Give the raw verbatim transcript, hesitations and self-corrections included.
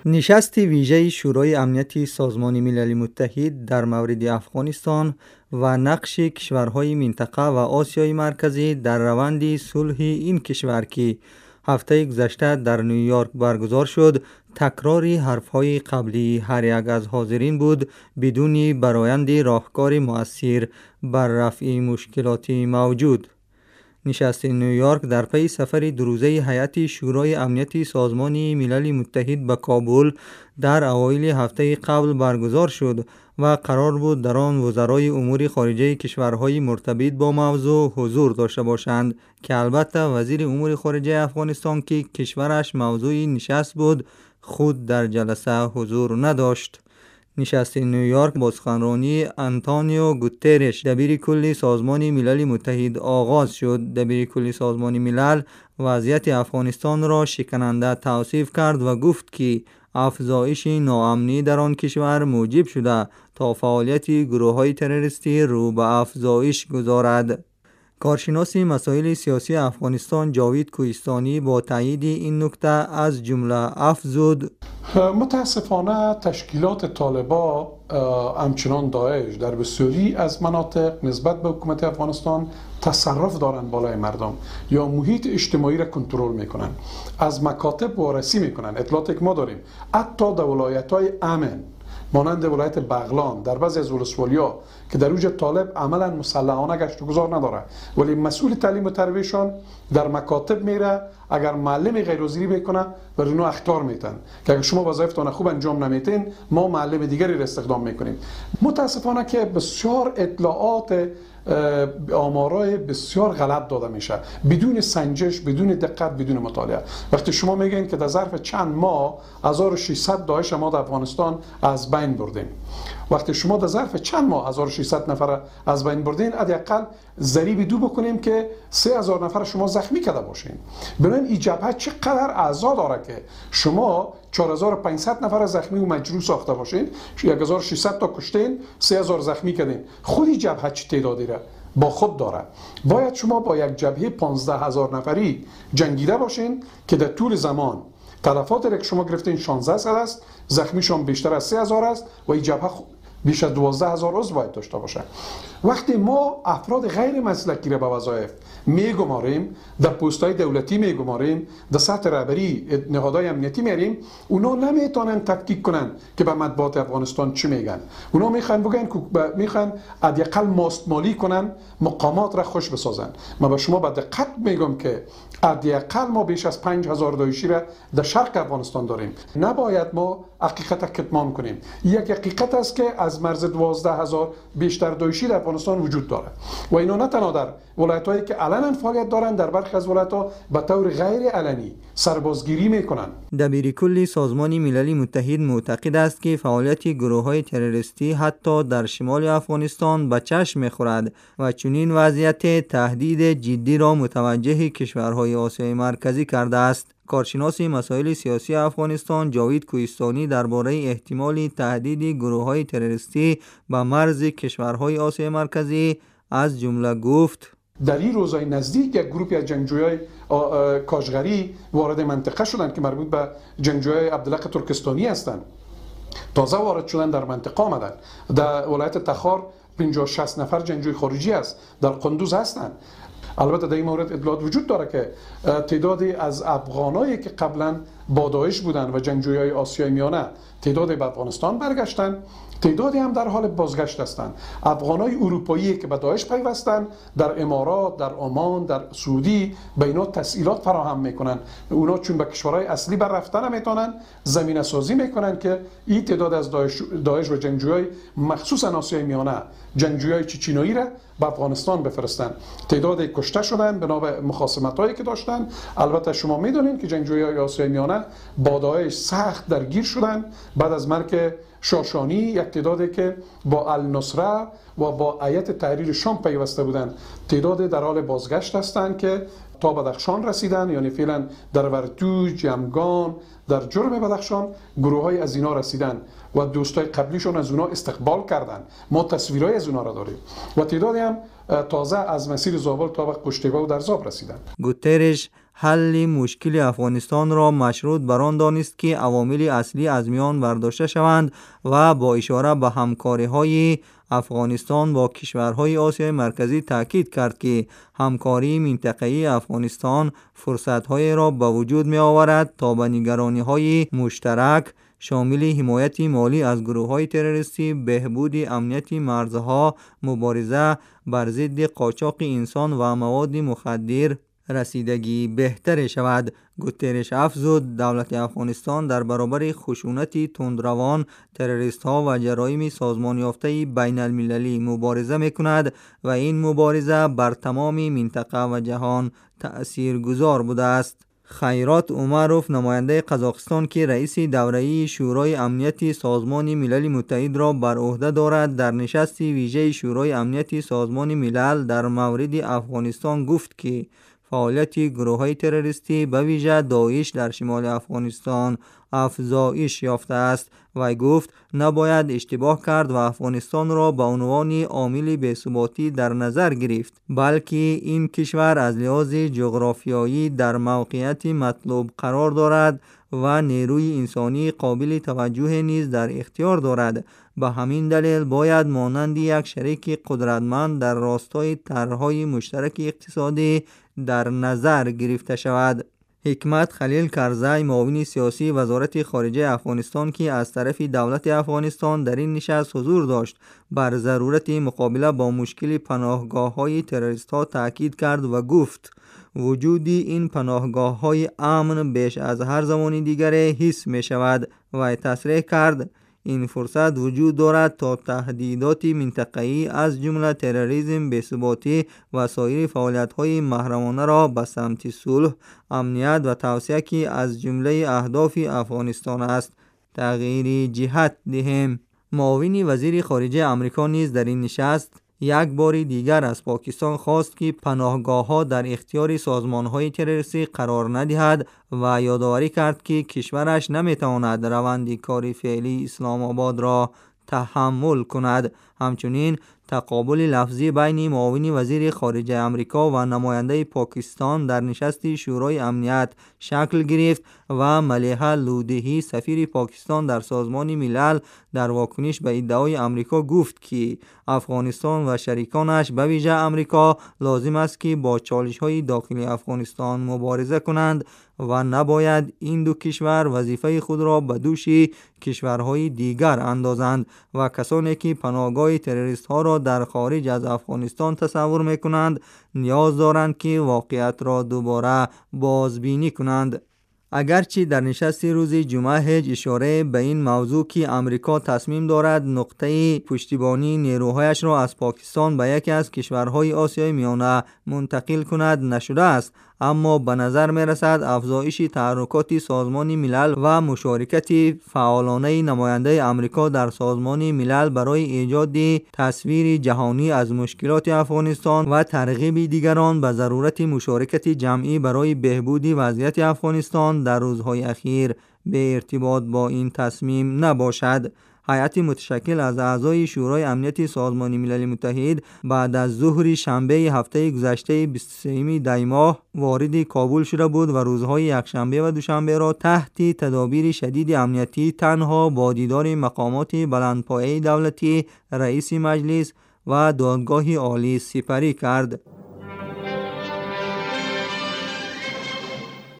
نشست ویژه شورای امنیت سازمان ملل متحد در مورد افغانستان و نقش کشورهای منطقه و آسیای مرکزی در روند صلح این کشور که هفته گذشته در نیویورک برگزار شد، تکرار حرفهای قبلی هر یک از حاضرین بود بدون برآیند راهکار مؤثر بر رفع مشکلات موجود. نشست نیویورک در پی سفر دو روزه هیئت شورای امنیت سازمان ملل متحد به کابل در اوایل هفته قبل برگزار شد و قرار بود در آن وزرای امور خارجه کشورهای مرتبط با موضوع حضور داشته باشند که البته وزیر امور خارجه افغانستان که کشورش موضوع نشست بود خود در جلسه حضور نداشت. نشست نیویورک با سخنرانی آنتونیو گوترش دبیر کل سازمان ملل متحد آغاز شد. دبیر کل سازمان ملل وضعیت افغانستان را شکننده توصیف کرد و گفت که افزایش ناامنی در آن کشور موجب شده تا فعالیت گروه‌های تروریستی رو به افزایش گذارد. کارشناس مسائل سیاسی افغانستان جاوید کوهستانی با تایید این نکته از جمله افزود: متاسفانه تشکیلات طالبان همچنان داعش در بسیاری از مناطق نسبت به حکومت افغانستان تصرف دارند بالای مردم یا محیط اجتماعی را کنترل میکنن، از مکاتب وارسی میکنن. اطلاعاتی که ما داریم حتی در ولایت‌های امن مانند ولایت بغلان در بعضی از ولسوالیا که در اوج طالب عملا مسلحانه گشت و گذار نداره، ولی مسئول تعلیم و تربیتشان در مکاتب میره، اگر معلم غیر حاضری بکنه بر اونها اخطار میتن که اگر شما وظایفتان خوب انجام نمیتین ما معلم دیگری را استخدام میکنیم. متاسفانه که بسیار اطلاعات آمارای بسیار غلط داده میشه بدون سنجش، بدون دقت، بدون مطالعه. وقتی شما میگین که در ظرف چند ماه هزار و ششصد داعش ما در افغانستان از بین بردیم، وقتی شما در ظرف چند ماه هزار و ششصد نفر از بین بردین، حداقل ضریب دو بکنیم که سه هزار نفر شما زخمی کرده باشین. ببین این جبهه چقدر اعضا داره که شما چهار هزار و پانصد نفر زخمی و مجروح ساخته باشین، یک هزار و ششصد تا کشتین، سه هزار زخمی کردین. خود این جبهه چه تعدادی را با خود داره؟ باید شما با یک جبهه پانزده هزار نفری جنگیده باشین که در طول زمان تلفات را که شما گرفتین شانزده صد است، زخمیشون بیشتر از سه هزار است و این جبهه بیش از دوازده هزار عضو باید داشته باشه. وقتی ما افراد غیر مسلکی را به وظایف میگماریم، در پست‌های دولتی میگماریم، در سطح رهبری نهادهای امنیتی میاریم، اونا نمیتونن تفکیک کنن که به مطبوعات افغانستان چی میگن. اونا میخوان بگن که میخوان حداقل ماستمالی کنن، مقامات را خوش بسازن. من به شما به دقت میگم که حداقل ما بیش از پنج هزار داعشی را در شرق افغانستان داریم. نباید ما حقیقت کتمان کنیم. یک حقیقت است که از مرز دوازده هزار بیشتر داعشی در افغانستان وجود داره و اینا نه تنها در ولایت‌هایی که علنا فعالیت دارند، در برخی از ولایت‌ها به طور غیر علنی سربازگیری میکنن. دبیر کل سازمان ملل متحد معتقد است که فعالیت گروه‌های تروریستی حتی در شمال افغانستان به چشم می‌خورد و چنین وضعیت تهدید جدی را متوجه کشورهای آسیای مرکزی کرده است. کارشناس مسائل سیاسی افغانستان جاوید کوهستانی درباره احتمال تهدید گروه‌های تروریستی به مرز کشورهای آسیای مرکزی از جمله گفت: در این روزهای نزدیک یک گروهی از جنگجویان کاشغری وارد منطقه شدند که مربوط به جنگجویان عبدالحق ترکستانی هستند. تازه وارد شدن در منطقه آمدند. در ولایت تخار پنجاه شصت نفر جنگجوی خارجی است، در قندوز هستند. البته در این مورد اطلاعات وجود داره که تعدادی از افغانایی که قبلا با داعش بودند و جنگجویای آسیای میانه تعدادی به افغانستان برگشتند، تعدادی هم در حال بازگشت هستند. افغانای اروپایی که به داعش پیوستند در امارات، در عمان، در سعودی به اینا تسهیلات فراهم میکنن. اونا چون به کشورهای اصلی بر رفتن نمیتونن، زمینه سازی میکنن که این تعداد از داعش, داعش و جنگجویای مخصوصا آسیای میانه، جنگجویای چچینایی را به افغانستان بفرستن. تعداد کشته شدن بنا به مخاصمتایی که داشتن. البته شما میدونین که جنگجویای آسیای میانه با داعش سخت درگیر شدن. بعد از مرگ شاشانی یک تعدادی که با النصره و با هیئت تحریر شام پیوسته بودند، تعداد در حال بازگشت هستند که تا بدخشان رسیدن، یعنی فعلا در ورتوج، جمگان، در جرم بدخشان گروه های از اینا رسیدن و دوستای قبلیشون از اونا استقبال کردن. ما تصویرهای از اونا را داریم و تعدادی هم تازه از مسیر زابل تا به قشتیبه و درزاب رسیدن. گوترش حل مشکل افغانستان را مشروط بر آن دانست که عوامل اصلی از میان برداشته شوند و با اشاره به همکاری‌های افغانستان با کشورهای آسیای مرکزی تاکید کرد که همکاری منطقه‌ای افغانستان فرصت‌های را به وجود می‌آورد تا به نگرانی‌های مشترک شامل حمایت مالی از گروه‌های تروریستی، بهبود امنیت مرزها، مبارزه بر ضد قاچاق انسان و مواد مخدر رسیدگی بهتر شود. گوترش افزود دولت افغانستان در برابر خشونت تندروان، تروریست ها و جرایم سازمان یافته بین المللی مبارزه میکند و این مبارزه بر تمام منطقه و جهان تأثیرگذار بوده است. خیرات عمروف نماینده قزاقستان که رئیس دوره‌ای شورای امنیت سازمان ملل متحد را بر عهده دارد در نشست ویژه شورای امنیت سازمان ملل در مورد افغانستان گفت که فعالیت گروه‌های تروریستی به ویژه داعش در شمال افغانستان افزایش یافته است و گفت نباید اشتباه کرد و افغانستان را به عنوان عامل بی‌ثباتی در نظر گرفت، بلکه این کشور از لحاظ جغرافیایی در موقعیت مطلوب قرار دارد و نیروی انسانی قابل توجه نیز در اختیار دارد. به همین دلیل باید مانند یک شریک قدرتمند در راستای طرح‌های مشترک اقتصادی در نظر گرفته شود. حکمت خلیل کرزی معاون سیاسی وزارت خارجه افغانستان که از طرف دولت افغانستان در این نشست حضور داشت بر ضرورت مقابله با مشکل پناهگاه‌های تروریست‌ها تاکید کرد و گفت وجود این پناهگاه‌های امن بیش از هر زمان دیگر حس می‌شود و تصریح کرد این فرصت وجود دارد تا تهدیدات منطقه‌ای از جمله تروریسم، بی‌ثباتی و سایر فعالیت‌های محرمانه را به سمت صلح، امنیت و توسعه که از جمله اهداف افغانستان است تغییر جهت دهیم. معاون وزیر خارجه آمریکا نیز در این نشست یک بار دیگر از پاکستان خواست که پناهگاه‌ها در اختیار سازمان‌های تروریستی قرار ندهد و یادآوری کرد که کشورش نمی‌تواند روند کار فعلی اسلام آباد را تحمل کند. همچنین تقابل لفظی بین معاون وزیر خارجه آمریکا و نماینده پاکستان در نشست شورای امنیت شکل گرفت و ملیحه لودهی سفیر پاکستان در سازمان ملل در واکنش به ادعای آمریکا گفت که افغانستان و شریکانش به ویژه آمریکا لازم است که با چالش‌های داخلی افغانستان مبارزه کنند و نباید این دو کشور وظیفه خود را به دوش کشورهای دیگر اندازند و کسانی که پناهگاه تروریست ها را در خارج از افغانستان تصور می کنند نیاز دارند که واقعیت را دوباره بازبینی کنند. اگرچه در نشست روز جمعه هیچ اشاره به این موضوع که امریکا تصمیم دارد نقطه پشتیبانی نیروهایش را از پاکستان به یکی از کشورهای آسیای میانه منتقل کند نشده است، اما به نظر می رسد افزایش تحرکات سازمان ملل و مشارکت فعالانه نماینده امریکا در سازمان ملل برای ایجاد تصویر جهانی از مشکلات افغانستان و ترغیب دیگران به ضرورت مشارکت جمعی برای بهبود وضعیت افغانستان در روزهای اخیر به ارتباط با این تصمیم نباشد. هیئت متشکل از اعضای شورای امنیت سازمان ملل متحد بعد از ظهر شنبه هفته گذشته بیست و سوم دی ماه وارد کابل شده بود و روزهای یکشنبه و دوشنبه را تحت تدابیر شدید امنیتی تنها با دیدار مقامات بلندپایه دولتی، رئیس مجلس و دادگاه عالی سپری کرد.